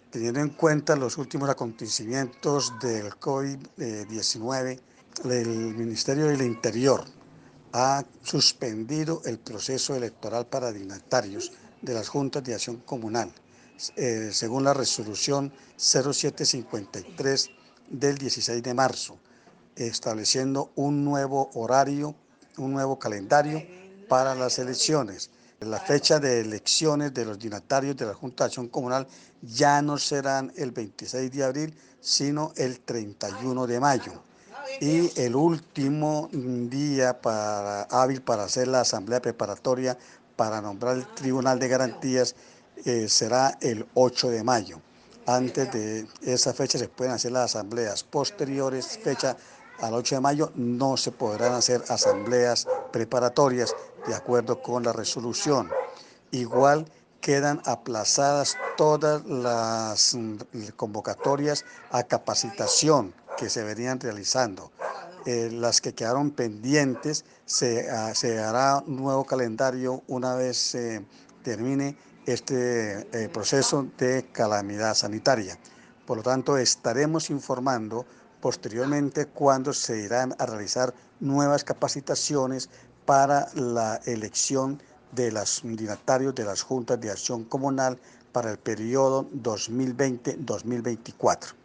Teniendo en cuenta los últimos acontecimientos del COVID-19, el Ministerio del Interior ha suspendido el proceso electoral para dignatarios de las juntas de acción comunal, según la resolución 0753 del 16 de marzo, estableciendo un nuevo horario, un nuevo calendario para las elecciones. La fecha de elecciones de los dignatarios de la Junta de Acción Comunal ya no serán el 26 de abril, sino el 31 de mayo. Y el último día hábil para hacer la asamblea preparatoria para nombrar el Tribunal de Garantías será el 8 de mayo. Antes de esa fecha se pueden hacer las asambleas. Posteriores, fecha al 8 de mayo, no se podrán hacer asambleas preparatorias de acuerdo con la resolución. Igual quedan aplazadas todas las convocatorias a capacitación que se venían realizando. Las que quedaron pendientes, se hará un nuevo calendario una vez se termine este proceso de calamidad sanitaria. Por lo tanto, estaremos informando posteriormente cuándo se irán a realizar nuevas capacitaciones para la elección de los dignatarios de las juntas de acción comunal para el periodo 2020-2024.